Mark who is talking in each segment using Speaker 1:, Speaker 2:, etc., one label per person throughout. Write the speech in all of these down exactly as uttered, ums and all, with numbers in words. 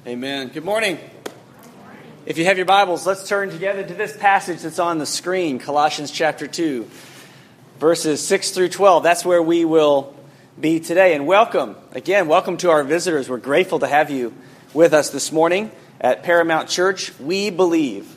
Speaker 1: Amen. Good morning. If you have your Bibles, let's turn together to this passage that's on the screen, Colossians chapter two, verses six through twelve. That's where we will be today. And welcome, again, welcome to our visitors. We're grateful to have you with us this morning at Paramount Church. We believe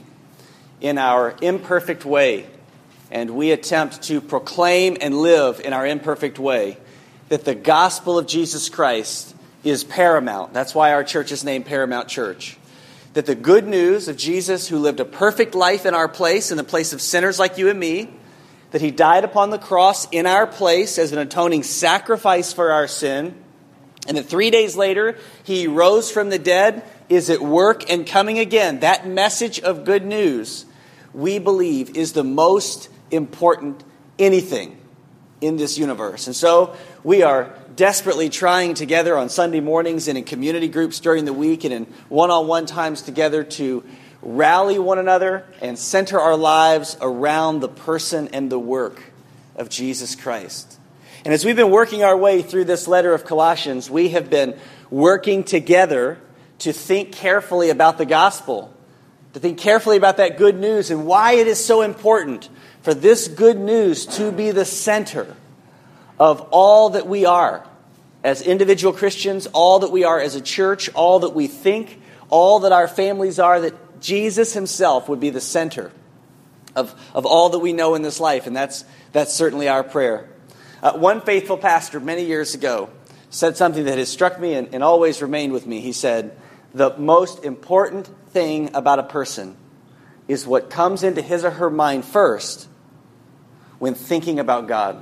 Speaker 1: in our imperfect way, and we attempt to proclaim and live in our imperfect way that the gospel of Jesus Christ is paramount. That's why our church is named Paramount Church. That the good news of Jesus, who lived a perfect life in our place, in the place of sinners like you and me, that he died upon the cross in our place as an atoning sacrifice for our sin, and that three days later he rose from the dead, is at work and coming again. That message of good news, we believe, is the most important anything in this universe. And so we are desperately trying together on Sunday mornings and in community groups during the week and in one-on-one times together to rally one another and center our lives around the person and the work of Jesus Christ. And as we've been working our way through this letter of Colossians, we have been working together to think carefully about the gospel, to think carefully about that good news and why it is so important for this good news to be the center of all that we are as individual Christians, all that we are as a church, all that we think, all that our families are, that Jesus himself would be the center of, of all that we know in this life. And that's, that's certainly our prayer. Uh, one faithful pastor many years ago said something that has struck me and, and always remained with me. He said, the most important thing about a person is what comes into his or her mind first when thinking about God.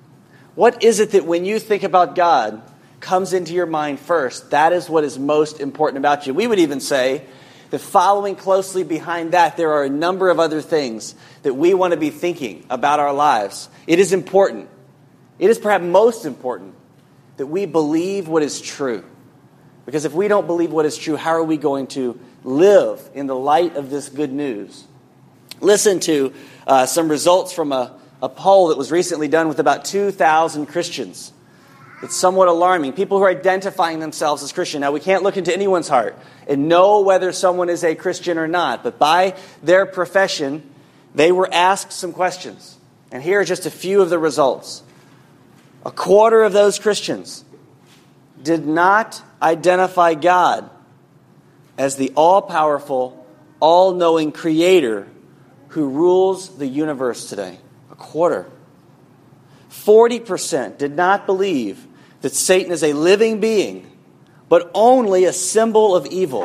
Speaker 1: What is it that when you think about God comes into your mind first? That is what is most important about you. We would even say that following closely behind that, there are a number of other things that we want to be thinking about our lives. It is important. It is perhaps most important that we believe what is true. Because if we don't believe what is true, how are we going to live in the light of this good news? Listen to uh, some results from a A poll that was recently done with about two thousand Christians. It's somewhat alarming. People who are identifying themselves as Christian. Now, we can't look into anyone's heart and know whether someone is a Christian or not. But by their profession, they were asked some questions. And here are just a few of the results. A quarter of those Christians did not identify God as the all-powerful, all-knowing creator who rules the universe today. A quarter. forty percent did not believe that Satan is a living being, but only a symbol of evil.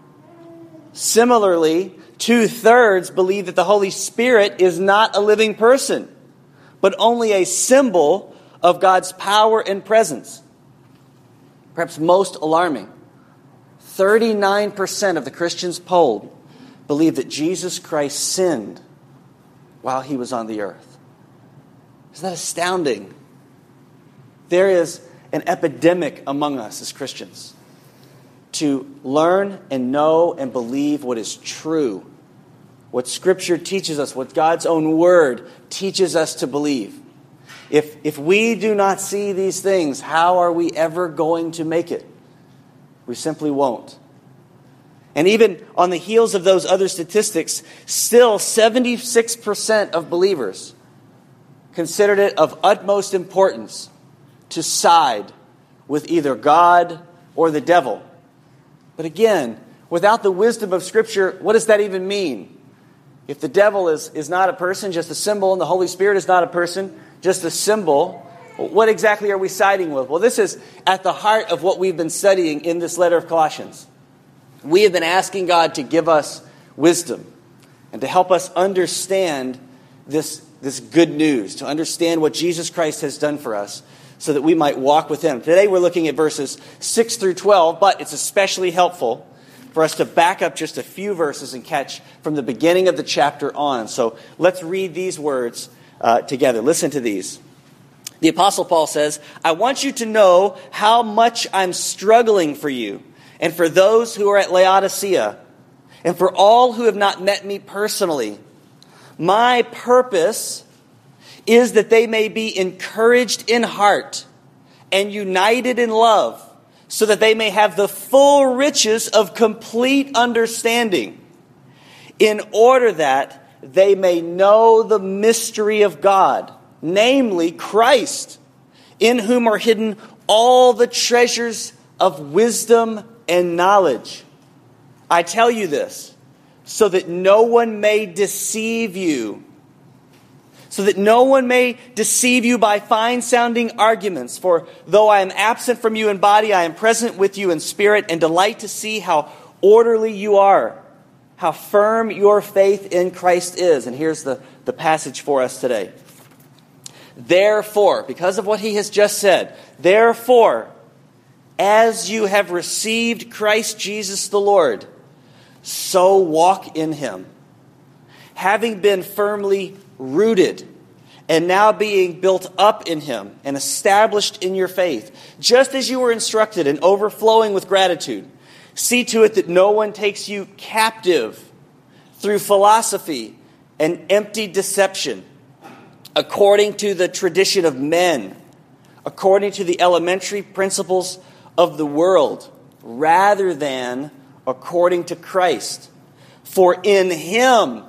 Speaker 1: Similarly, two-thirds believe that the Holy Spirit is not a living person, but only a symbol of God's power and presence. Perhaps most alarming, thirty-nine percent of the Christians polled believe that Jesus Christ sinned while he was on the earth. Isn't that astounding? There is an epidemic among us as Christians to learn and know and believe what is true, what Scripture teaches us, what God's own Word teaches us to believe. If, if we do not see these things, how are we ever going to make it? We simply won't. And even on the heels of those other statistics, still seventy-six percent of believers considered it of utmost importance to side with either God or the devil. But again, without the wisdom of Scripture, what does that even mean? If the devil is, is not a person, just a symbol, and the Holy Spirit is not a person, just a symbol, what exactly are we siding with? Well, this is at the heart of what we've been studying in this letter of Colossians. We have been asking God to give us wisdom and to help us understand this, this good news, to understand what Jesus Christ has done for us so that we might walk with him. Today we're looking at verses six through twelve, but it's especially helpful for us to back up just a few verses and catch from the beginning of the chapter on. So let's read these words uh, together. Listen to these. The Apostle Paul says, I want you to know how much I'm struggling for you and for those who are at Laodicea and for all who have not met me personally. My purpose is that they may be encouraged in heart and united in love, so that they may have the full riches of complete understanding, in order that they may know the mystery of God, namely Christ, in whom are hidden all the treasures of wisdom and knowledge. I tell you this, so that no one may deceive you. So that no one may deceive you by fine-sounding arguments. For though I am absent from you in body, I am present with you in spirit, and delight to see how orderly you are, how firm your faith in Christ is. And here's the, the passage for us today. Therefore, because of what he has just said, therefore, as you have received Christ Jesus the Lord, so walk in him, having been firmly rooted, and now being built up in him and established in your faith, just as you were instructed, and overflowing with gratitude. See to it that no one takes you captive through philosophy and empty deception, according to the tradition of men, according to the elementary principles of the world, rather than according to Christ. For in him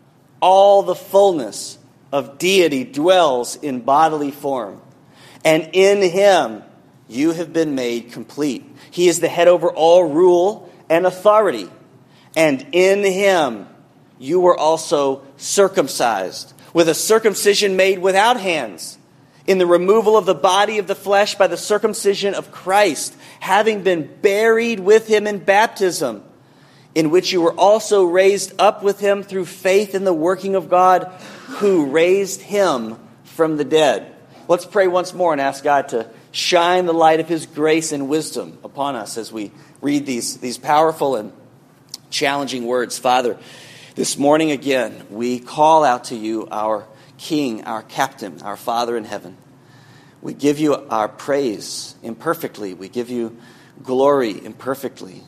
Speaker 1: all the fullness of deity dwells in bodily form, and in him you have been made complete. He is the head over all rule and authority, and in him you were also circumcised, with a circumcision made without hands, in the removal of the body of the flesh by the circumcision of Christ, having been buried with him in baptism, in which you were also raised up with him through faith in the working of God, who raised him from the dead. Let's pray once more and ask God to shine the light of his grace and wisdom upon us as we read these, these powerful and challenging words. Father, this morning again, we call out to you, our King, our Captain, our Father in heaven. We give you our praise imperfectly. We give you glory imperfectly.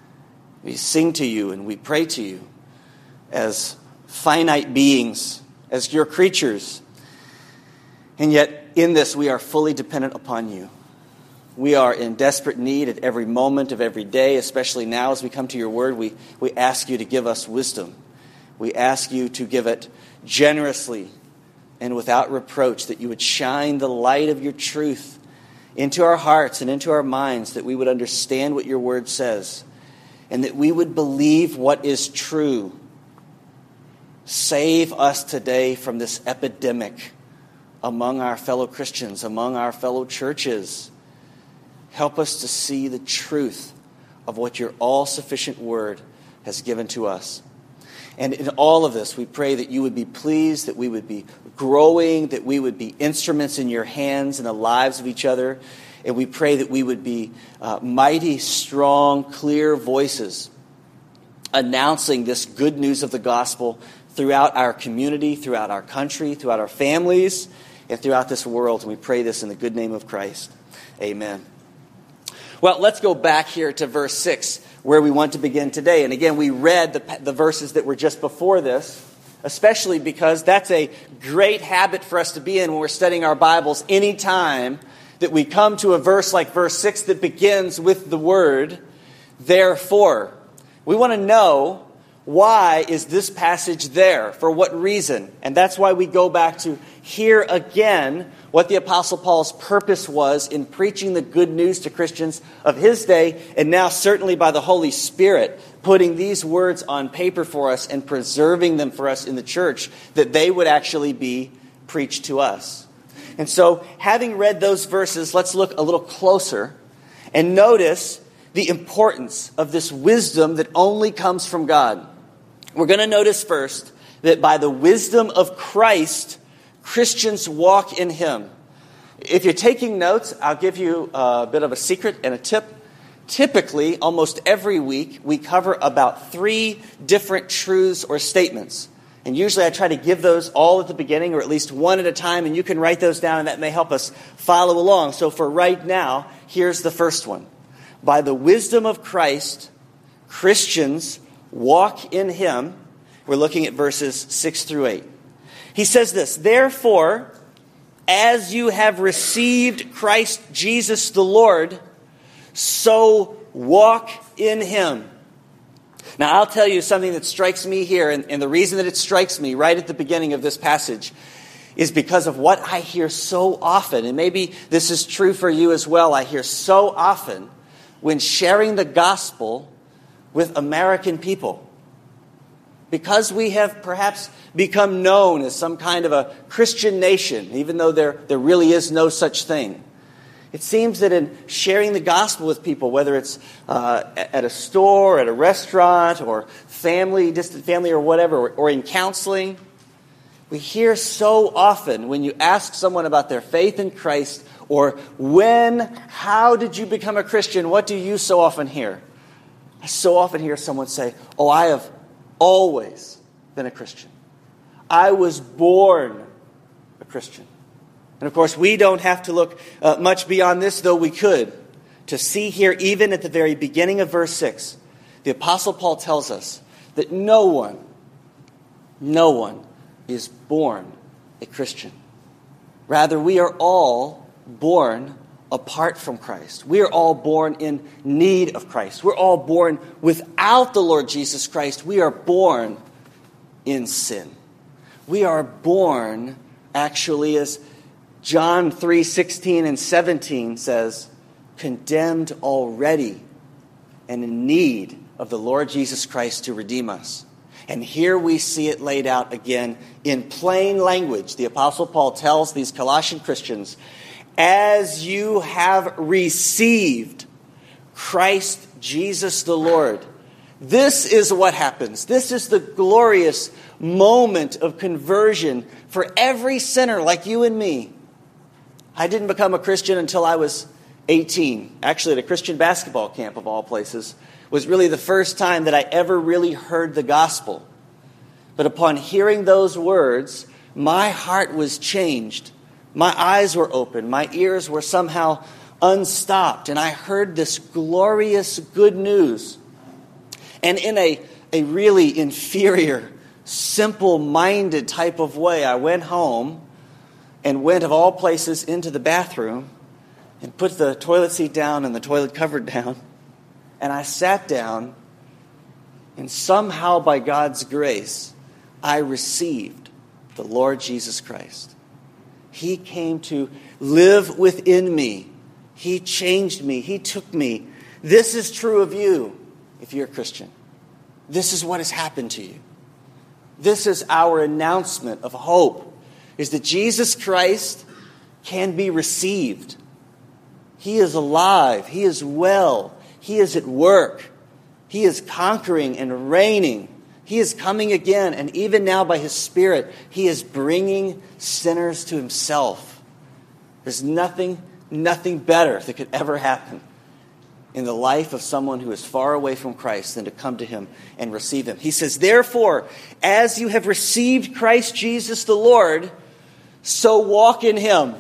Speaker 1: We sing to you and we pray to you as finite beings, as your creatures. And yet, in this, we are fully dependent upon you. We are in desperate need at every moment of every day, especially now as we come to your word. We, we ask you to give us wisdom. We ask you to give it generously and without reproach, that you would shine the light of your truth into our hearts and into our minds, that we would understand what your word says, and that we would believe what is true. Save us today from this epidemic among our fellow Christians, among our fellow churches. Help us to see the truth of what your all-sufficient word has given to us. And in all of this, we pray that you would be pleased, that we would be growing, that we would be instruments in your hands in the lives of each other. And we pray that we would be uh, mighty, strong, clear voices announcing this good news of the gospel throughout our community, throughout our country, throughout our families, and throughout this world. And we pray this in the good name of Christ. Amen. Well, let's go back here to verse six, where we want to begin today. And again, we read the, the verses that were just before this, especially because that's a great habit for us to be in when we're studying our Bibles. Any time that we come to a verse like verse six that begins with the word, therefore, we want to know, why is this passage there? For what reason? And that's why we go back to hear again what the Apostle Paul's purpose was in preaching the good news to Christians of his day, and now certainly by the Holy Spirit putting these words on paper for us and preserving them for us in the church, that they would actually be preached to us. And so, having read those verses, let's look a little closer and notice the importance of this wisdom that only comes from God. We're going to notice first that by the wisdom of Christ, Christians walk in him. If you're taking notes, I'll give you a bit of a secret and a tip. Typically, almost every week, we cover about three different truths or statements. And usually I try to give those all at the beginning, or at least one at a time, and you can write those down, and that may help us follow along. So for right now, here's the first one. By the wisdom of Christ, Christians walk in him. We're looking at verses six through eight. He says this, therefore, as you have received Christ Jesus the Lord, So walk in him. Now, I'll tell you something that strikes me here, and, and the reason that it strikes me right at the beginning of this passage is because of what I hear so often, and maybe this is true for you as well. I hear so often when sharing the gospel with American people. Because we have perhaps become known as some kind of a Christian nation, even though there, there really is no such thing. It seems that in sharing the gospel with people, whether it's uh, at a store, at a restaurant, or family, distant family, or whatever, or, or in counseling, we hear so often when you ask someone about their faith in Christ, or when, how did you become a Christian, what do you so often hear? I so often hear someone say, oh, I have always been a Christian. I was born a Christian. And of course, we don't have to look uh, much beyond this, though we could, to see here, even at the very beginning of verse six, the Apostle Paul tells us that no one, no one is born a Christian. Rather, we are all born apart from Christ. We are all born in need of Christ. We're all born without the Lord Jesus Christ. We are born in sin. We are born, actually, as John three sixteen and seventeen says, condemned already and in need of the Lord Jesus Christ to redeem us. And here we see it laid out again in plain language. The Apostle Paul tells these Colossian Christians, as you have received Christ Jesus the Lord. This is what happens. This is the glorious moment of conversion for every sinner like you and me. I didn't become a Christian until I was eighteen. Actually, at a Christian basketball camp of all places was really the first time that I ever really heard the gospel. But upon hearing those words, my heart was changed. My eyes were open. My ears were somehow unstopped. And I heard this glorious good news. And in a, a really inferior, simple-minded type of way, I went home and went, of all places, into the bathroom and put the toilet seat down and the toilet cover down. And I sat down, and somehow by God's grace, I received the Lord Jesus Christ. He came to live within me. He changed me. He took me. This is true of you if you're a Christian. This is what has happened to you. This is our announcement of hope, is that Jesus Christ can be received. He is alive. He is well. He is at work. He is conquering and reigning. He is coming again. And even now by His Spirit, He is bringing sinners to Himself. There's nothing, nothing better that could ever happen in the life of someone who is far away from Christ than to come to Him and receive Him. He says, therefore, as you have received Christ Jesus the Lord, so walk in Him.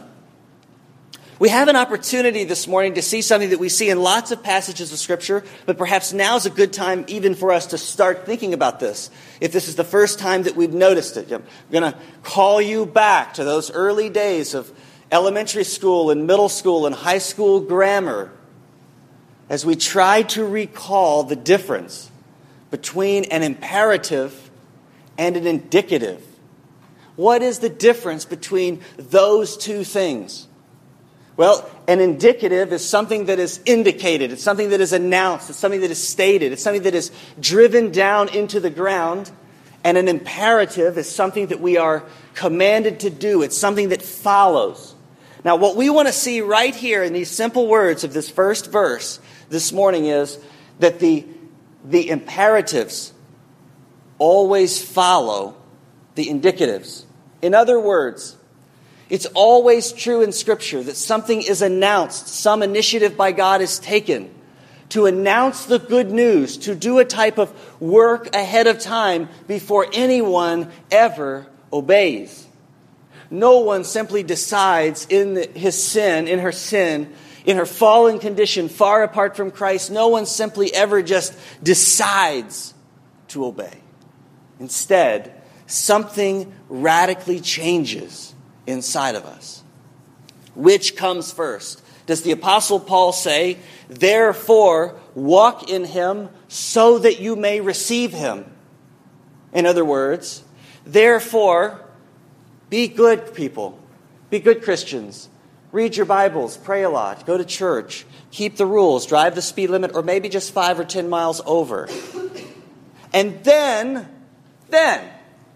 Speaker 1: We have an opportunity this morning to see something that we see in lots of passages of Scripture, but perhaps now is a good time even for us to start thinking about this. If this is the first time that we've noticed it, I'm going to call you back to those early days of elementary school and middle school and high school grammar as we try to recall the difference between an imperative and an indicative. What is the difference between those two things? Well, an indicative is something that is indicated. It's something that is announced. It's something that is stated. It's something that is driven down into the ground. And an imperative is something that we are commanded to do. It's something that follows. Now, what we want to see right here in these simple words of this first verse this morning is that the, the imperatives always follow the indicatives. In other words, it's always true in Scripture that something is announced, some initiative by God is taken to announce the good news, to do a type of work ahead of time before anyone ever obeys. No one simply decides in the, his sin, in her sin, in her fallen condition, far apart from Christ, no one simply ever just decides to obey. Instead, something radically changes inside of us. Which comes first, does the Apostle Paul say, therefore, walk in him so that you may receive him? In other words, therefore, be good people. Be good Christians. Read your Bibles. Pray a lot. Go to church. Keep the rules. Drive the speed limit, or maybe just five or ten miles over. And then, then,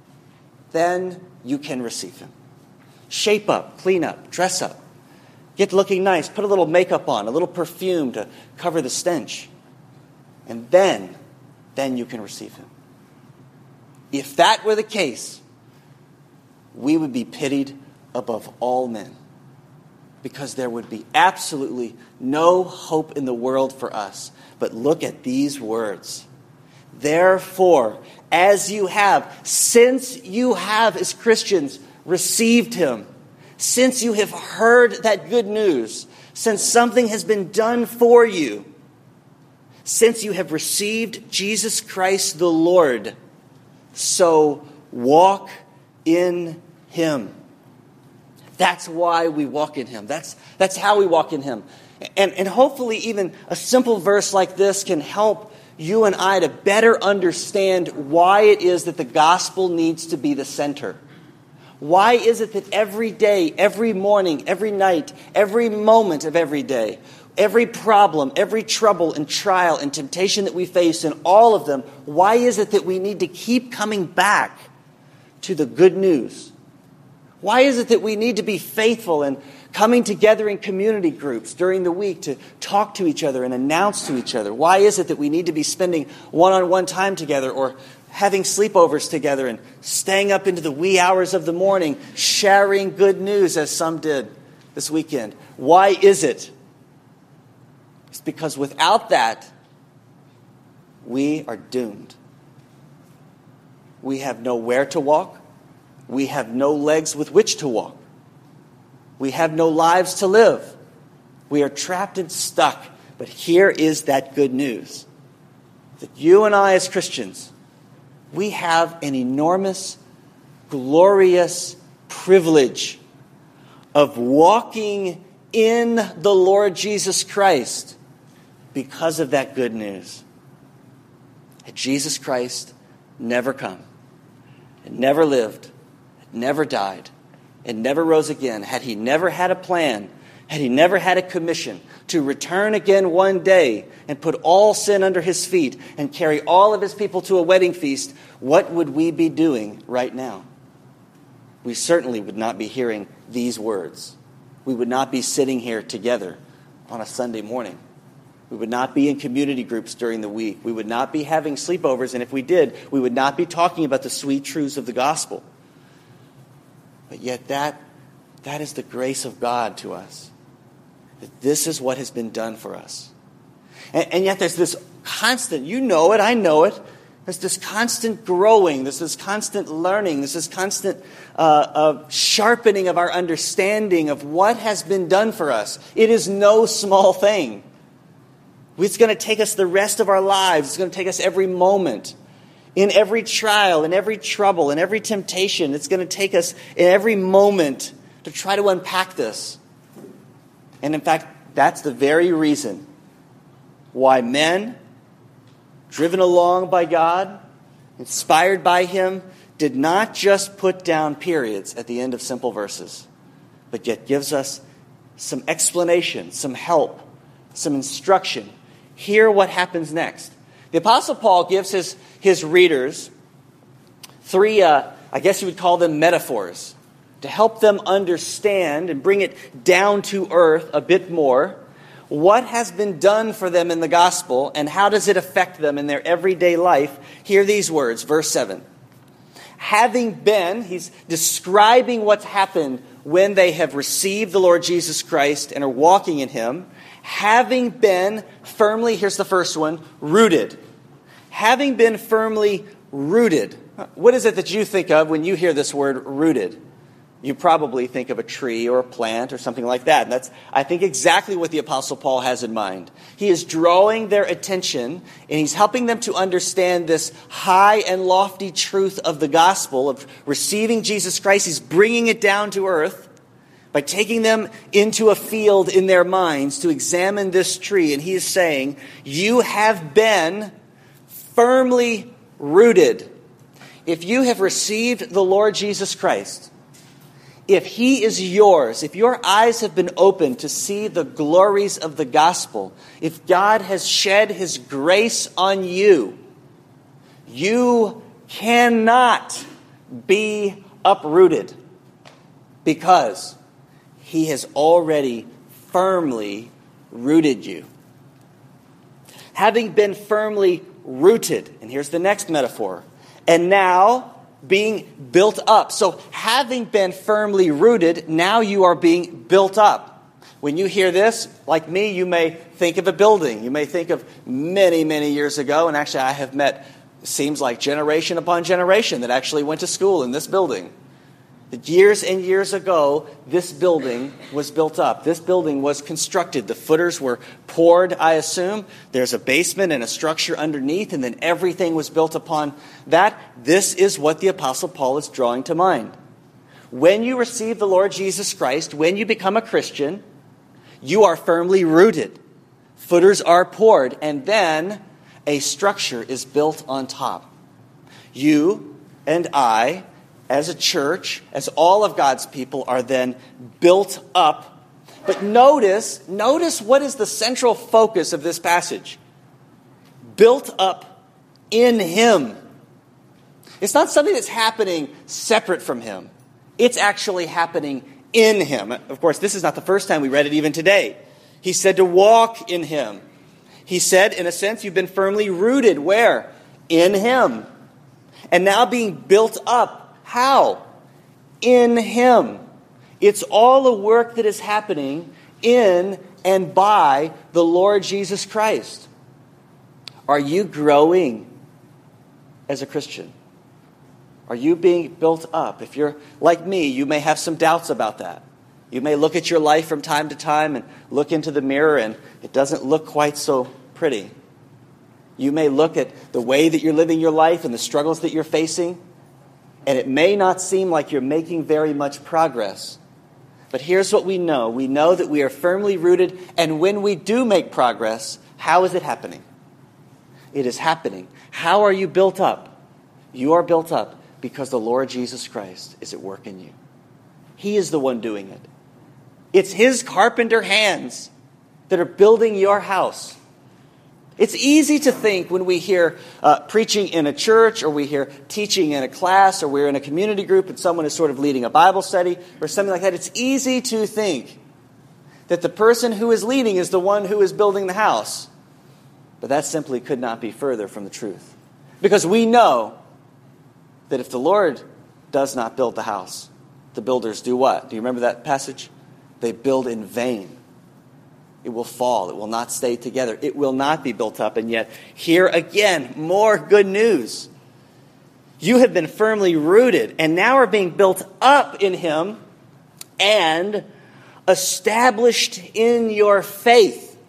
Speaker 1: then you can receive him. Shape up, clean up, dress up. Get looking nice. Put a little makeup on, a little perfume to cover the stench. And then, then you can receive him. If that were the case, we would be pitied above all men, because there would be absolutely no hope in the world for us. But look at these words. Therefore, as you have, since you have as Christians received him, since you have heard that good news, since something has been done for you, since you have received Jesus Christ the Lord, so walk in him. That's why we walk in him. That's, that's how we walk in him. And, and hopefully even a simple verse like this can help you and I to better understand why it is that the gospel needs to be the center. Why is it that every day, every morning, every night, every moment of every day, every problem, every trouble and trial and temptation that we face in all of them, why is it that we need to keep coming back to the good news? Why is it that we need to be faithful and coming together in community groups during the week to talk to each other and announce to each other? Why is it that we need to be spending one-on-one time together, or having sleepovers together and staying up into the wee hours of the morning, sharing good news as some did this weekend? Why is it? It's because without that, we are doomed. We have nowhere to walk. We have no legs with which to walk. We have no lives to live. We are trapped and stuck. But here is that good news. That you and I as Christians, we have an enormous, glorious privilege of walking in the Lord Jesus Christ because of that good news. Had Jesus Christ never come, and never lived, never died, and never rose again, had he never had a plan, had he never had a commission to return again one day and put all sin under his feet and carry all of his people to a wedding feast, what would we be doing right now? We certainly would not be hearing these words. We would not be sitting here together on a Sunday morning. We would not be in community groups during the week. We would not be having sleepovers, and if we did, we would not be talking about the sweet truths of the gospel. But yet that, that is the grace of God to us. That this is what has been done for us. And, and yet there's this constant, you know it, I know it, there's this constant growing, there's this constant learning, there's this constant uh, uh, sharpening of our understanding of what has been done for us. It is no small thing. It's going to take us the rest of our lives. It's going to take us every moment. In every trial, in every trouble, in every temptation, it's going to take us in every moment to try to unpack this. And in fact, that's the very reason why men, driven along by God, inspired by him, did not just put down periods at the end of simple verses, but yet gives us some explanation, some help, some instruction. Hear what happens next. The Apostle Paul gives his, his readers three, uh, I guess you would call them metaphors, to help them understand and bring it down to earth a bit more. What has been done for them in the gospel, and how does it affect them in their everyday life? Hear these words, verse seven. Having been, he's describing what's happened when they have received the Lord Jesus Christ and are walking in him. Having been firmly, here's the first one, rooted. Having been firmly rooted. What is it that you think of when you hear this word rooted? You probably think of a tree or a plant or something like that. And that's, I think, exactly what the Apostle Paul has in mind. He is drawing their attention, and he's helping them to understand this high and lofty truth of the gospel, of receiving Jesus Christ. He's bringing it down to earth by by taking them into a field in their minds to examine this tree. And he is saying, you have been firmly rooted. If you have received the Lord Jesus Christ, if he is yours, if your eyes have been opened to see the glories of the gospel, if God has shed his grace on you, you cannot be uprooted because he has already firmly rooted you. Having been firmly rooted, and here's the next metaphor, and now being built up. So having been firmly rooted, now you are being built up. When you hear this, like me, you may think of a building. You may think of many, many years ago, and actually I have met, seems like generation upon generation that actually went to school in this building. Years and years ago, this building was built up. This building was constructed. The footers were poured, I assume. There's a basement and a structure underneath, and then everything was built upon that. This is what the Apostle Paul is drawing to mind. When you receive the Lord Jesus Christ, when you become a Christian, you are firmly rooted. Footers are poured, and then a structure is built on top. You and I, as a church, as all of God's people, are then built up. But notice, notice what is the central focus of this passage. Built up in him. It's not something that's happening separate from him. It's actually happening in him. Of course, this is not the first time we read it even today. He said to walk in him. He said, in a sense, you've been firmly rooted. Where? In him. And now being built up. How? In him. It's all a work that is happening in and by the Lord Jesus Christ. Are you growing as a Christian? Are you being built up? If you're like me, you may have some doubts about that. You may look at your life from time to time and look into the mirror and it doesn't look quite so pretty. You may look at the way that you're living your life and the struggles that you're facing, and it may not seem like you're making very much progress. But here's what we know. We know that we are firmly rooted, and when we do make progress, how is it happening? It is happening. How are you built up? You are built up because the Lord Jesus Christ is at work in you. He is the one doing it. It's his carpenter hands that are building your house. It's easy to think when we hear uh, preaching in a church, or we hear teaching in a class, or we're in a community group and someone is sort of leading a Bible study or something like that. It's easy to think that the person who is leading is the one who is building the house. But that simply could not be further from the truth. Because we know that if the Lord does not build the house, the builders do what? Do you remember that passage? They build in vain. It will fall. It will not stay together. It will not be built up. And yet, here again, more good news. You have been firmly rooted and now are being built up in him and established in your faith,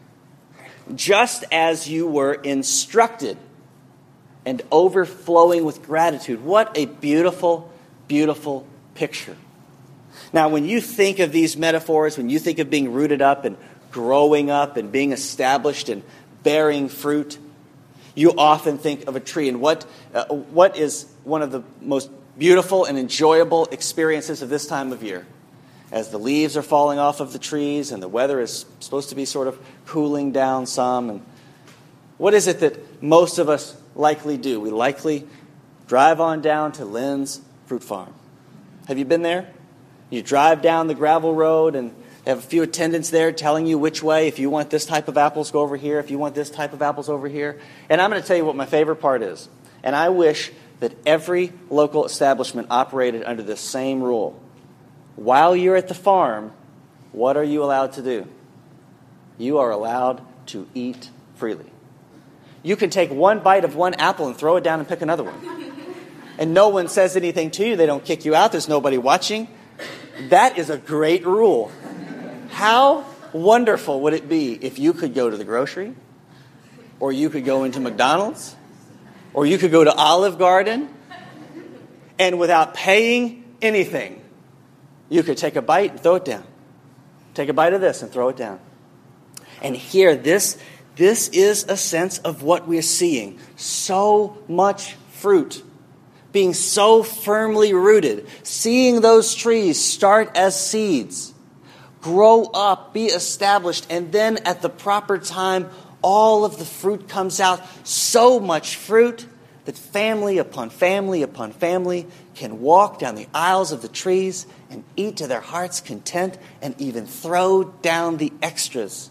Speaker 1: just as you were instructed, and overflowing with gratitude. What a beautiful, beautiful picture. Now, when you think of these metaphors, when you think of being rooted up and growing up and being established and bearing fruit, you often think of a tree. And what uh, what is one of the most beautiful and enjoyable experiences of this time of year? As the leaves are falling off of the trees and the weather is supposed to be sort of cooling down some. And what is it that most of us likely do? We likely drive on down to Lynn's Fruit Farm. Have you been there? You drive down the gravel road and have a few attendants there telling you which way. If you want this type of apples, go over here. If you want this type of apples, over here. And I'm going to tell you what my favorite part is. And I wish that every local establishment operated under this same rule. While you're at the farm, what are you allowed to do? You are allowed to eat freely. You can take one bite of one apple and throw it down and pick another one. And no one says anything to you. They don't kick you out. There's nobody watching. That is a great rule. How wonderful would it be if you could go to the grocery, or you could go into McDonald's, or you could go to Olive Garden, and without paying anything, You could take a bite and throw it down. Take a bite of this and throw it down. And here, this, this is a sense of what we're seeing. So much fruit. Being so firmly rooted. Seeing those trees start as seeds. Grow up, be established, and then at the proper time, all of the fruit comes out. So much fruit that family upon family upon family can walk down the aisles of the trees and eat to their heart's content and even throw down the extras.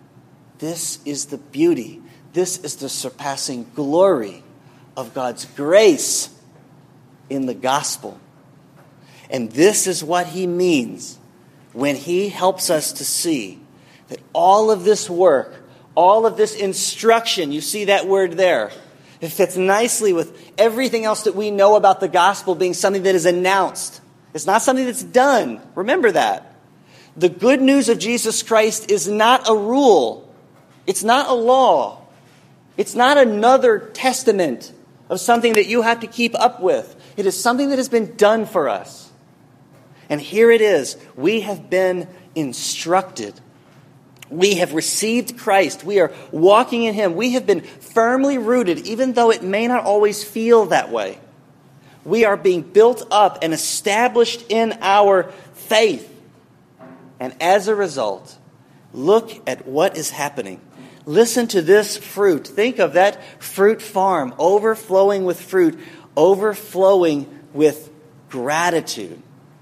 Speaker 1: This is the beauty. This is the surpassing glory of God's grace in the gospel. And this is what he means when he helps us to see that all of this work, all of this instruction, you see that word there, it fits nicely with everything else that we know about the gospel being something that is announced. It's not something that's done. Remember that. The good news of Jesus Christ is not a rule. It's not a law. It's not another testament of something that you have to keep up with. It is something that has been done for us. And here it is. We have been instructed. We have received Christ. We are walking in him. We have been firmly rooted, even though it may not always feel that way. We are being built up and established in our faith. And as a result, look at what is happening. Listen to this fruit. Think of that fruit farm overflowing with fruit, overflowing with gratitude.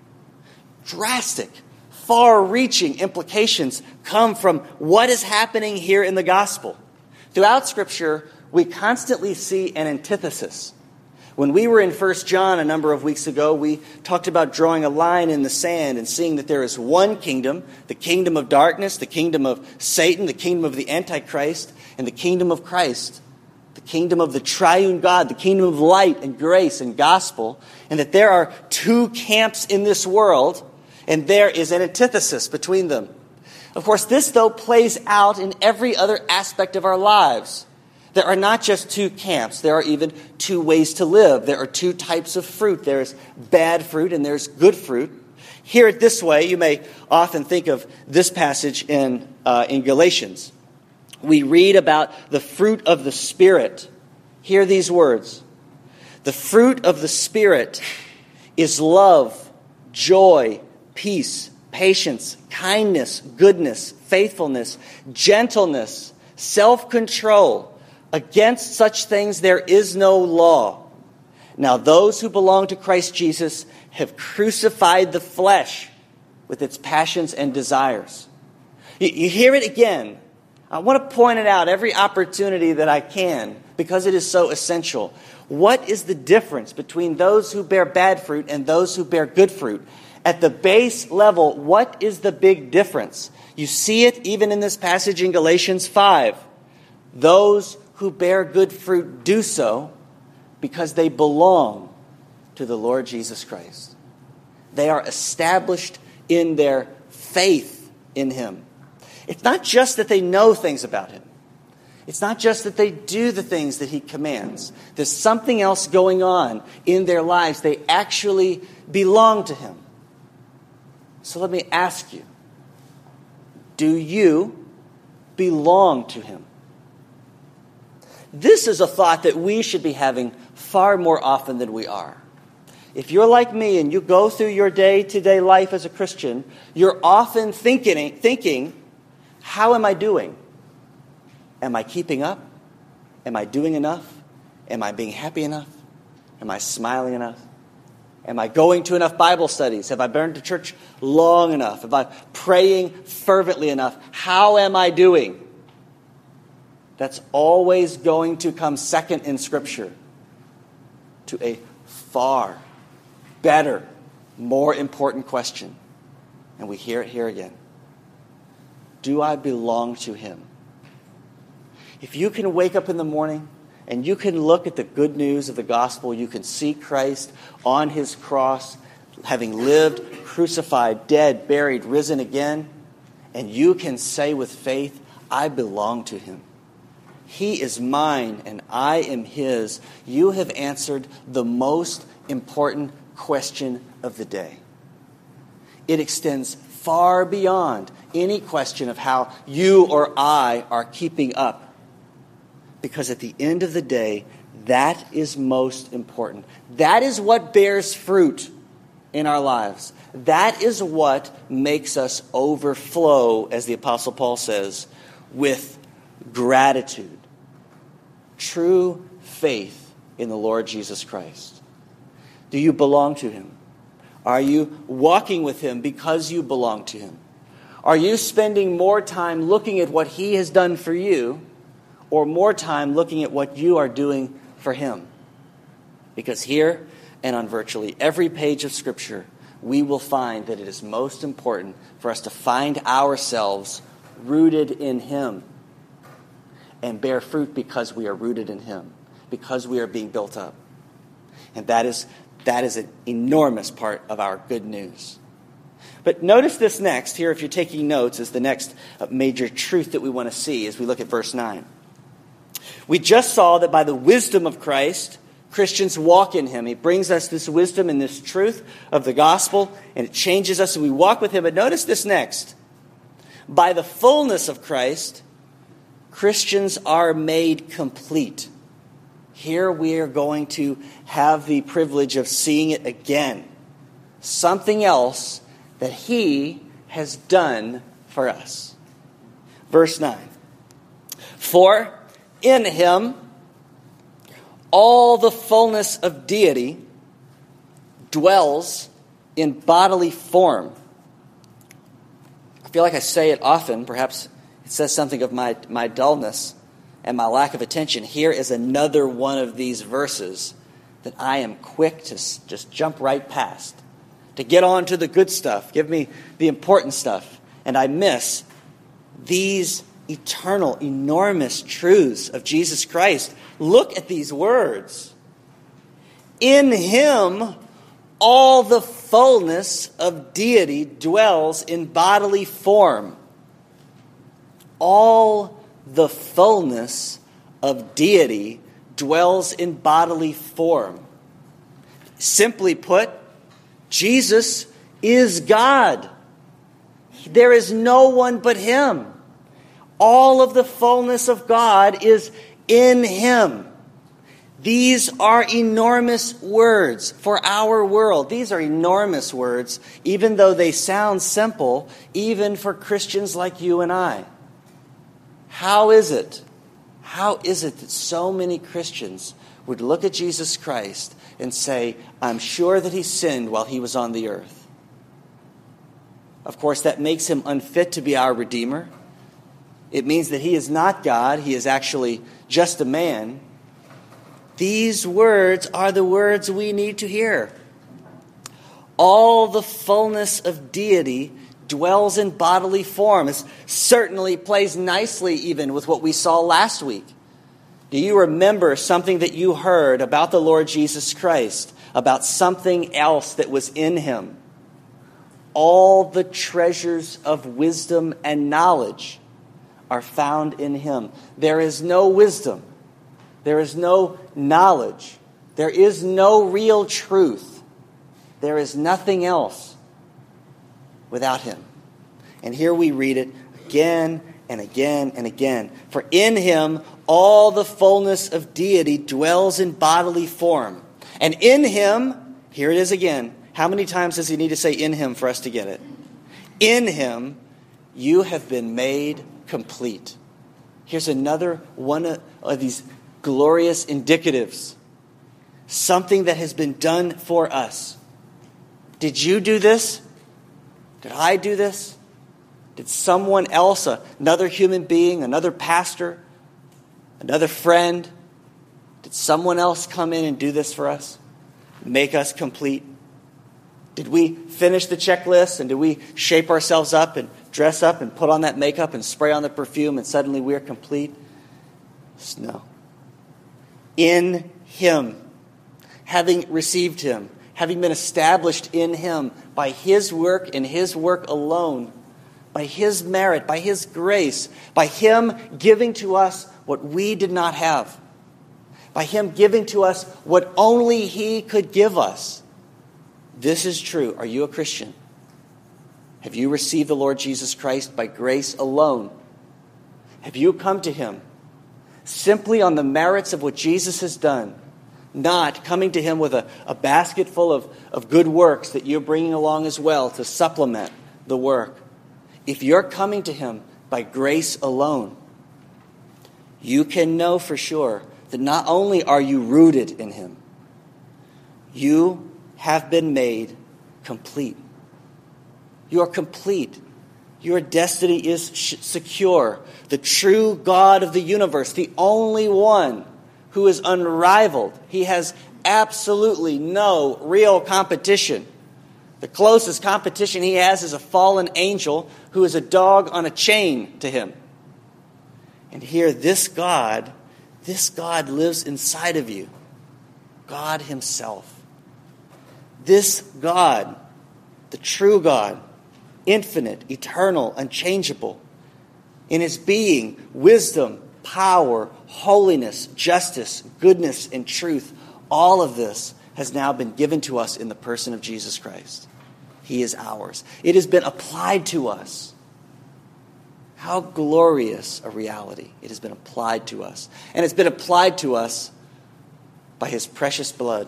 Speaker 1: Drastic, far-reaching implications come from what is happening here in the gospel. Throughout Scripture, we constantly see an antithesis. When we were in First John a number of weeks ago, we talked about drawing a line in the sand and seeing that there is one kingdom, the kingdom of darkness, the kingdom of Satan, the kingdom of the Antichrist, and the kingdom of Christ, the kingdom of the triune God, the kingdom of light and grace and gospel, and that there are two camps in this world, and there is an antithesis between them. Of course, this, though, plays out in every other aspect of our lives. There are not just two camps. There are even two ways to live. There are two types of fruit. There's bad fruit and there's good fruit. Hear it this way. You may often think of this passage in, uh, in Galatians. We read about the fruit of the Spirit. Hear these words. The fruit of the Spirit is love, joy, peace, patience, kindness, goodness, faithfulness, gentleness, self-control. Against such things there is no law. Now those who belong to Christ Jesus have crucified the flesh with its passions and desires. You, you hear it again. I want to point it out every opportunity that I can because it is so essential. What is the difference between those who bear bad fruit and those who bear good fruit? At the base level, what is the big difference? You see it even in this passage in Galatians five. Those who bear good fruit do so because they belong to the Lord Jesus Christ. They are established in their faith in him. It's not just that they know things about him. It's not just that they do the things that he commands. There's something else going on in their lives. They actually belong to him. So let me ask you, do you belong to him? This is a thought that we should be having far more often than we are. If you're like me and you go through your day-to-day life as a Christian, you're often thinking, thinking, how am I doing? Am I keeping up? Am I doing enough? Am I being happy enough? Am I smiling enough? Am I going to enough Bible studies? Have I been to church long enough? Am I praying fervently enough? How am I doing? That's always going to come second in Scripture to a far better, more important question. And we hear it here again. Do I belong to him? If you can wake up in the morning and you can look at the good news of the gospel, you can see Christ on his cross, having lived, crucified, dead, buried, risen again, and you can say with faith, I belong to him. He is mine and I am his. You have answered the most important question of the day. It extends far beyond any question of how you or I are keeping up. Because at the end of the day, that is most important. That is what bears fruit in our lives. That is what makes us overflow, as the Apostle Paul says, with gratitude. True faith in the Lord Jesus Christ. Do you belong to Him? Are you walking with Him because you belong to Him? Are you spending more time looking at what He has done for you, or more time looking at what you are doing for Him? Because here and on virtually every page of Scripture, we will find that it is most important for us to find ourselves rooted in Him and bear fruit because we are rooted in Him, because we are being built up. And that is, that is an enormous part of our good news. But notice this next, here if you're taking notes, is the next major truth that we want to see as we look at verse nine. We just saw that by the wisdom of Christ, Christians walk in Him. He brings us this wisdom and this truth of the gospel, and it changes us, and we walk with Him. But notice this next. By the fullness of Christ, Christians are made complete. Here we are going to have the privilege of seeing it again. Something else that He has done for us. Verse nine. For in Him all the fullness of deity dwells in bodily form. I feel like I say it often. Perhaps it says something of my, my dullness and my lack of attention. Here is another one of these verses that I am quick to just jump right past, to get on to the good stuff. Give me the important stuff. And I miss these eternal, enormous truths of Jesus Christ. Look at these words. In Him, all the fullness of deity dwells in bodily form. All the fullness of deity dwells in bodily form. Simply put, Jesus is God. There is no one but Him. All of the fullness of God is in Him. These are enormous words for our world. These are enormous words, even though they sound simple, even for Christians like you and I. How is it? How is it that so many Christians would look at Jesus Christ and say, I'm sure that He sinned while He was on the earth? Of course, that makes Him unfit to be our Redeemer. It means that He is not God. He is actually just a man. These words are the words we need to hear. All the fullness of deity dwells in bodily form. It certainly plays nicely even with what we saw last week. Do you remember something that you heard about the Lord Jesus Christ, about something else that was in Him? All the treasures of wisdom and knowledge are found in Him. There is no wisdom. There is no knowledge. There is no real truth. There is nothing else without Him. And here we read it again and again and again. For in Him all the fullness of deity dwells in bodily form. And in Him, here it is again. How many times does He need to say in Him for us to get it? In Him you have been made complete. Here's another one of these glorious indicatives. Something that has been done for us. Did you do this? Did I do this? Did someone else, another human being, another pastor, another friend, did someone else come in and do this for us? Make us complete? Did we finish the checklist and did we shape ourselves up and dress up and put on that makeup and spray on the perfume and suddenly we're complete? No. In Him, having received Him, having been established in Him by His work and His work alone, by His merit, by His grace, by Him giving to us what we did not have, by Him giving to us what only He could give us. This is true. Are you a Christian? Have you received the Lord Jesus Christ by grace alone? Have you come to him simply on the merits of what Jesus has done, not coming to him with a, a basket full of, of good works that you're bringing along as well to supplement the work? If you're coming to him by grace alone, you can know for sure that not only are you rooted in him, you have been made complete. You are complete. Your destiny is sh- secure. The true God of the universe, the only one who is unrivaled. He has absolutely no real competition. The closest competition he has is a fallen angel who is a dog on a chain to him. And here, this God, this God lives inside of you. God himself. This God, the true God, infinite, eternal, unchangeable, in his being, wisdom, power, holiness, justice, goodness, and truth, all of this has now been given to us in the person of Jesus Christ. He is ours. It has been applied to us. How glorious a reality. It has been applied to us. And it's been applied to us by his precious blood.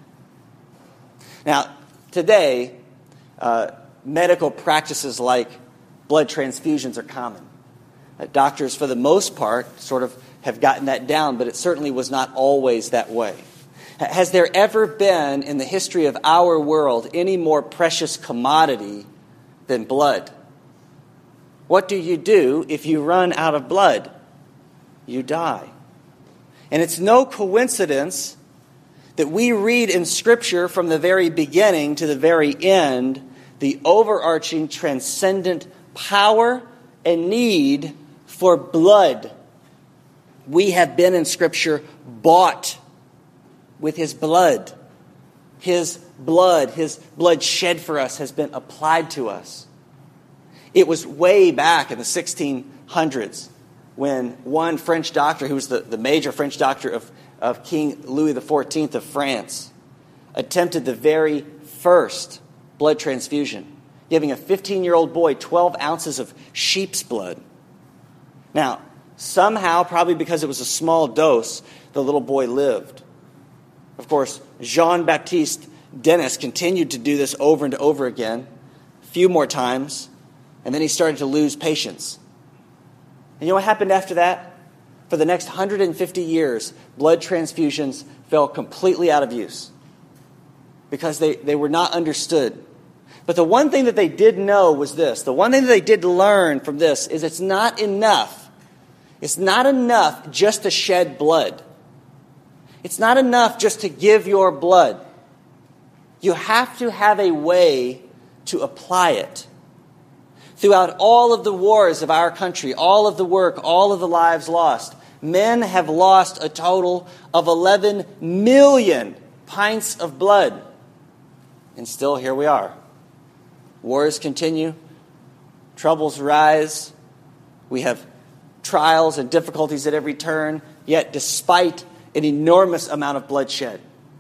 Speaker 1: Now, today, uh, medical practices like blood transfusions are common. Uh, doctors, for the most part, sort of have gotten that down, but it certainly was not always that way. Has there ever been in the history of our world any more precious commodity than blood? What do you do if you run out of blood? You die. And it's no coincidence that we read in Scripture from the very beginning to the very end the overarching transcendent power and need for blood. We have been in Scripture bought with his blood. His blood, his blood shed for us has been applied to us. It was way back in the sixteen hundreds when one French doctor, who was the, the major French doctor of, of King Louis the fourteenth of France, attempted the very first blood transfusion, giving a fifteen-year-old boy twelve ounces of sheep's blood. Now, somehow, probably because it was a small dose, the little boy lived. Of course, Jean-Baptiste Denis continued to do this over and over again, a few more times, and then he started to lose patience. And you know what happened after that? For the next one hundred fifty years, blood transfusions fell completely out of use because they, they were not understood. But the one thing that they did know was this. The one thing that they did learn from this is it's not enough. It's not enough just to shed blood. It's not enough just to give your blood. You have to have a way to apply it. Throughout all of the wars of our country, all of the work, all of the lives lost, men have lost a total of eleven million pints of blood. And still here we are. Wars continue. Troubles rise. We have trials and difficulties at every turn. Yet despite an enormous amount of bloodshed.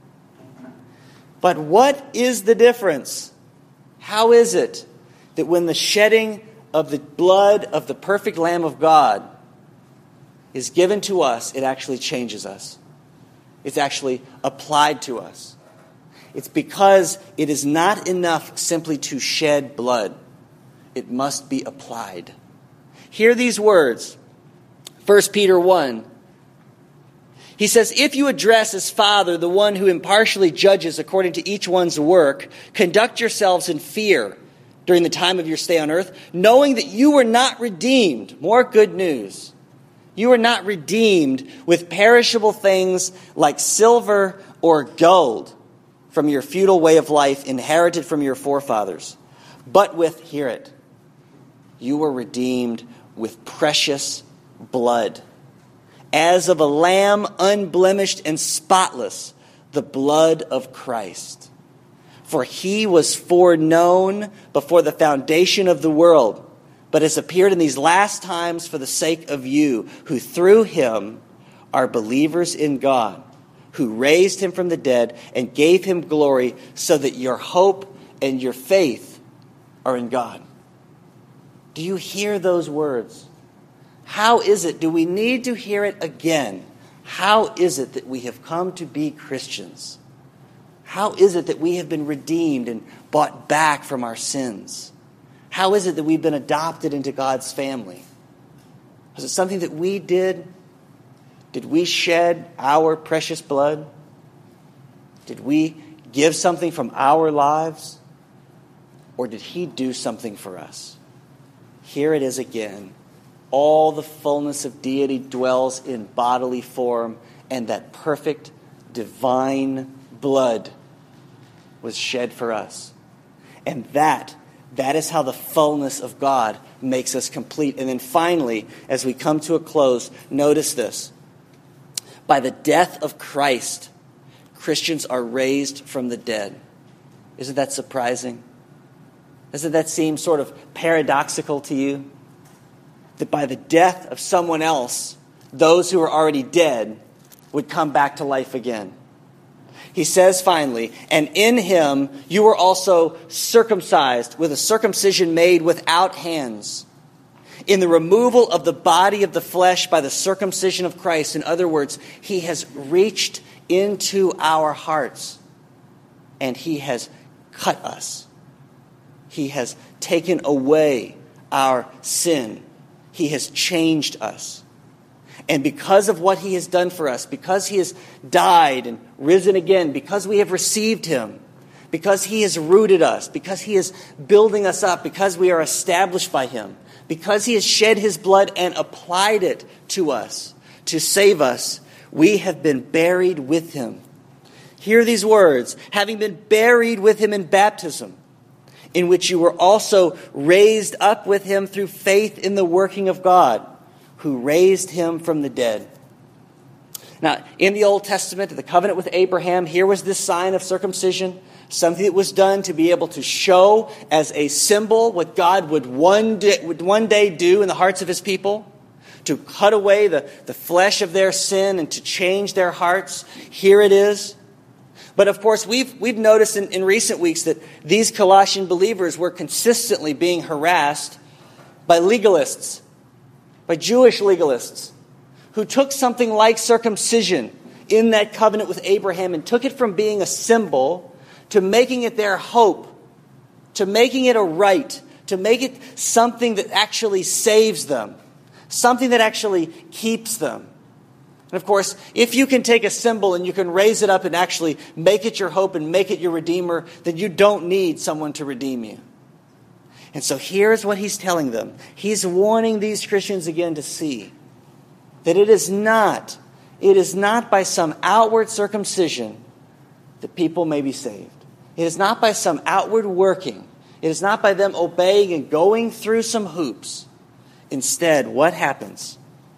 Speaker 1: But what is the difference? How is it that when the shedding of the blood of the perfect Lamb of God is given to us, it actually changes us? It's actually applied to us. It's because it is not enough simply to shed blood. It must be applied. Hear these words. First Peter one. He says, if you address as Father the one who impartially judges according to each one's work, conduct yourselves in fear during the time of your stay on earth, knowing that you were not redeemed. More good news. You were not redeemed with perishable things like silver or gold from your feudal way of life inherited from your forefathers, but with, hear it, you were redeemed with precious blood, as of a lamb unblemished and spotless, the blood of Christ. For he was foreknown before the foundation of the world, but has appeared in these last times for the sake of you, who through him are believers in God, who raised him from the dead and gave him glory, so that your hope and your faith are in God. Do you hear those words? How is it? Do we need to hear it again? How is it that we have come to be Christians? How is it that we have been redeemed and bought back from our sins? How is it that we've been adopted into God's family? Was it something that we did? Did we shed our precious blood? Did we give something from our lives? Or did He do something for us? Here it is again. All the fullness of deity dwells in bodily form, and that perfect divine blood was shed for us. And that, that is how the fullness of God makes us complete. And then finally, as we come to a close, notice this. By the death of Christ, Christians are raised from the dead. Isn't that surprising? Doesn't that seem sort of paradoxical to you? That by the death of someone else, those who are already dead would come back to life again. He says finally, and in Him you were also circumcised with a circumcision made without hands, in the removal of the body of the flesh by the circumcision of Christ. In other words, He has reached into our hearts and He has cut us. He has taken away our sin. He has changed us. And because of what He has done for us, because He has died and risen again, because we have received Him, because He has rooted us, because He is building us up, because we are established by Him, because He has shed His blood and applied it to us to save us, we have been buried with Him. Hear these words, having been buried with Him in baptism, in which you were also raised up with Him through faith in the working of God, who raised Him from the dead. Now, in the Old Testament, the covenant with Abraham, here was this sign of circumcision, something that was done to be able to show as a symbol what God would one day, would one day do in the hearts of His people, to cut away the, the flesh of their sin and to change their hearts. Here it is. But of course, we've we've noticed in, in recent weeks that these Colossian believers were consistently being harassed by legalists, by Jewish legalists, who took something like circumcision in that covenant with Abraham and took it from being a symbol to making it their hope, to making it a right, to make it something that actually saves them, something that actually keeps them. And of course, if you can take a symbol and you can raise it up and actually make it your hope and make it your redeemer, then you don't need someone to redeem you. And so here's what he's telling them. He's warning these Christians again to see that it is not, it is not by some outward circumcision that people may be saved. It is not by some outward working. It is not by them obeying and going through some hoops. Instead, what happens?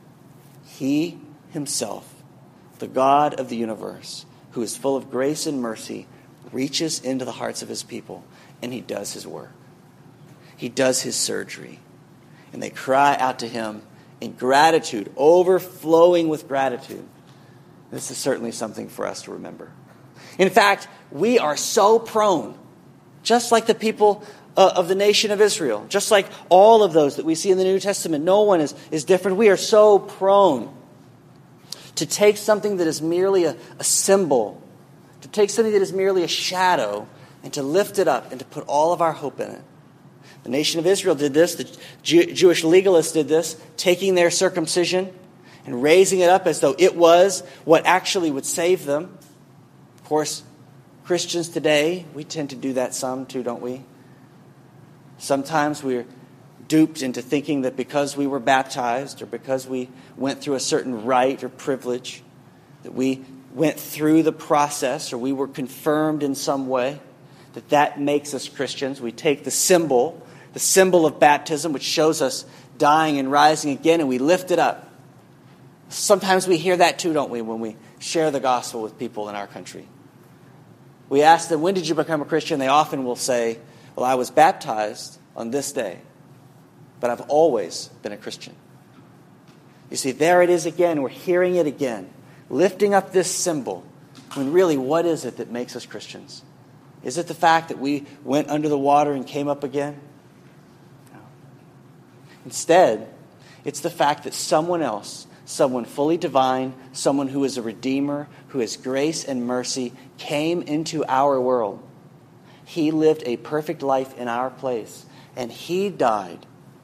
Speaker 1: He Himself, the God of the universe, who is full of grace and mercy, reaches into the hearts of His people and He does His work. He does His surgery. And they cry out to Him in gratitude, overflowing with gratitude. This is certainly something for us to remember. In fact, we are so prone, just like the people uh, of the nation of Israel, just like all of those that we see in the New Testament, no one is, is different. We are so prone to take something that is merely a, a symbol, to take something that is merely a shadow, and to lift it up and to put all of our hope in it. The nation of Israel did this. The Jew, Jewish legalists did this, taking their circumcision and raising it up as though it was what actually would save them. Of course, Christians today, we tend to do that some too, don't we? Sometimes we're duped into thinking that because we were baptized or because we went through a certain rite or privilege, that we went through the process or we were confirmed in some way, that that makes us Christians. We take the symbol, the symbol of baptism, which shows us dying and rising again, and we lift it up. Sometimes we hear that too, don't we, when we share the gospel with people in our country. We ask them, when did you become a Christian? They often will say, well, I was baptized on this day, but I've always been a Christian. You see, there it is again. We're hearing it again. Lifting up this symbol. When really, what is it that makes us Christians? Is it the fact that we went under the water and came up again? No. Instead, it's the fact that someone else, someone fully divine, someone who is a redeemer, who has grace and mercy, came into our world. He lived a perfect life in our place, and he died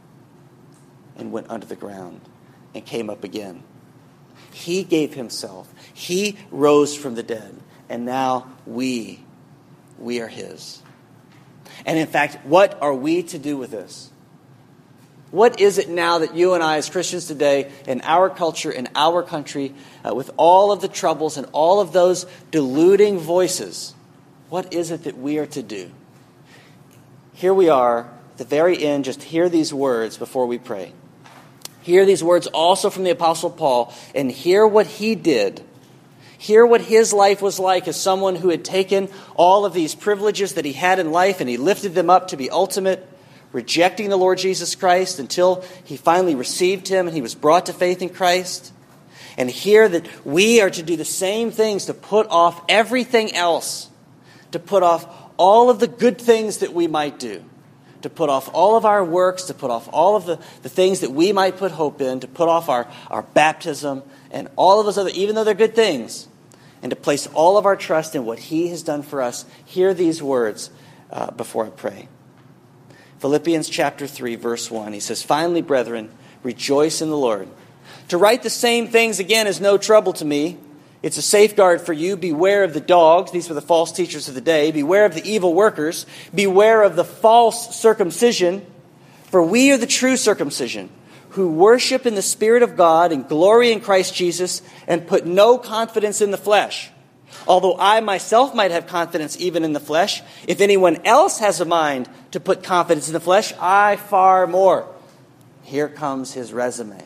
Speaker 1: and went under the ground and came up again. He gave himself. He rose from the dead, and now we, we are his. And in fact, what are we to do with this? What is it now that you and I as Christians today, in our culture, in our country, uh, with all of the troubles and all of those deluding voices, what is it that we are to do? Here we are, at the very end, just hear these words before we pray. Hear these words also from the Apostle Paul, and hear what he did. Hear what his life was like as someone who had taken all of these privileges that he had in life and he lifted them up to be ultimate, rejecting the Lord Jesus Christ until he finally received him and he was brought to faith in Christ. And hear that we are to do the same things, to put off everything else, to put off all of the good things that we might do, to put off all of our works, to put off all of the, the things that we might put hope in, to put off our, our baptism and all of those other, even though they're good things, and to place all of our trust in what he has done for us. Hear these words uh, before I pray. Philippians chapter three, verse one, he says, "Finally, brethren, rejoice in the Lord. To write the same things again is no trouble to me. It's a safeguard for you. Beware of the dogs." These were the false teachers of the day. "Beware of the evil workers. Beware of the false circumcision. For we are the true circumcision, who worship in the Spirit of God and glory in Christ Jesus and put no confidence in the flesh. Although I myself might have confidence even in the flesh, if anyone else has a mind to put confidence in the flesh, I far more." Here comes his resume.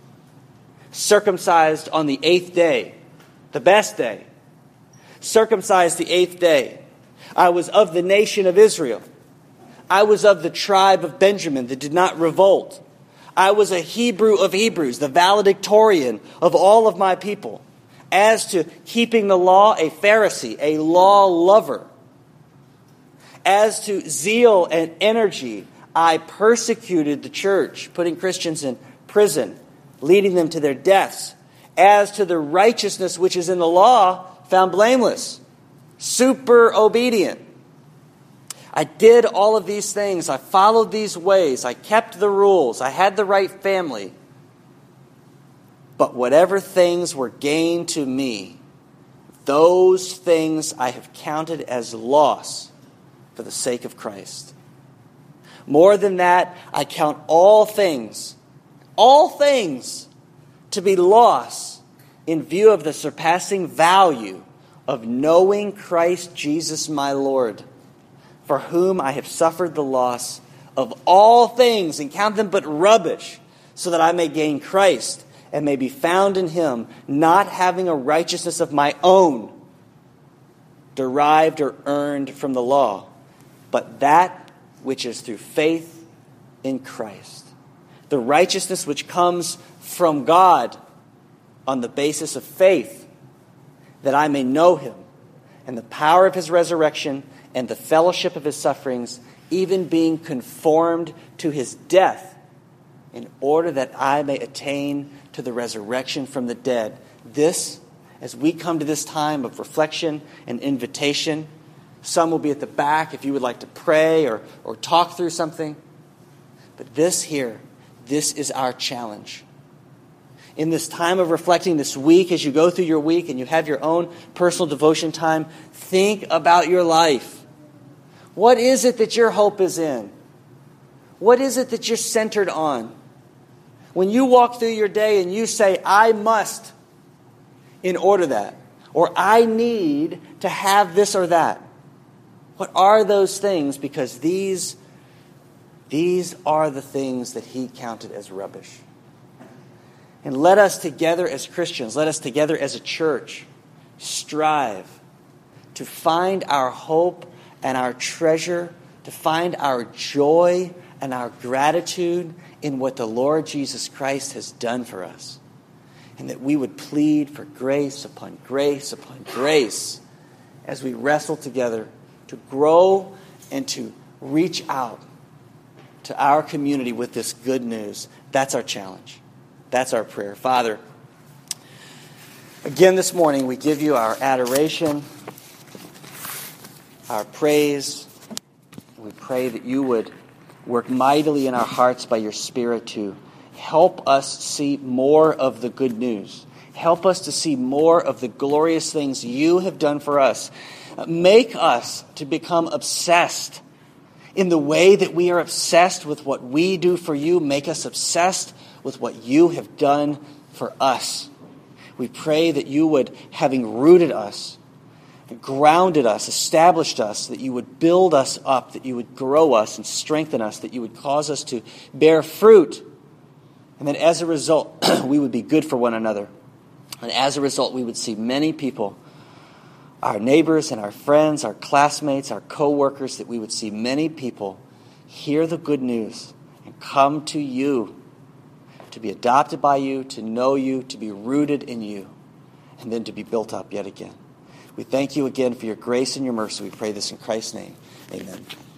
Speaker 1: "Circumcised on the eighth day," the best day. "Circumcised the eighth day. I was of the nation of Israel. I was of the tribe of Benjamin that did not revolt. I was a Hebrew of Hebrews, the valedictorian of all of my people. As to keeping the law, a Pharisee, a law lover. As to zeal and energy, I persecuted the church, putting Christians in prison, leading them to their deaths. As to the righteousness which is in the law, found blameless, super obedient. I did all of these things. I followed these ways. I kept the rules. I had the right family. But whatever things were gain to me, those things I have counted as loss for the sake of Christ. More than that, I count all things, all things, to be loss in view of the surpassing value of knowing Christ Jesus my Lord, for whom I have suffered the loss of all things and count them but rubbish, so that I may gain Christ and may be found in him, not having a righteousness of my own, derived or earned from the law, but that which is through faith in Christ. The righteousness which comes from God on the basis of faith, that I may know him and the power of his resurrection and the fellowship of his sufferings, even being conformed to his death, in order that I may attain to the resurrection from the dead. This, as we come to this time of reflection and invitation, some will be at the back if you would like to pray or, or talk through something. But this here, this is our challenge. In this time of reflecting this week, as you go through your week and you have your own personal devotion time, think about your life. What is it that your hope is in? What is it that you're centered on? When you walk through your day and you say, I must in order that, or I need to have this or that, what are those things? Because these, these are the things that he counted as rubbish. And let us together as Christians, let us together as a church, strive to find our hope and our treasure, to find our joy and our gratitude in what the Lord Jesus Christ has done for us. And that we would plead for grace upon grace upon grace as we wrestle together to grow and to reach out to our community with this good news. That's our challenge. That's our prayer. Father, again this morning we give you our adoration, our praise. We pray that you would work mightily in our hearts by your Spirit to help us see more of the good news. Help us to see more of the glorious things you have done for us. Make us to become obsessed in the way that we are obsessed with what we do for you. Make us obsessed with what you have done for us. We pray that you would, having rooted us, grounded us, established us, that you would build us up, that you would grow us and strengthen us, that you would cause us to bear fruit, and that as a result, we would be good for one another. And as a result, we would see many people, our neighbors and our friends, our classmates, our co-workers, that we would see many people hear the good news and come to you, to be adopted by you, to know you, to be rooted in you, and then to be built up yet again. We thank you again for your grace and your mercy. We pray this in Christ's name. Amen.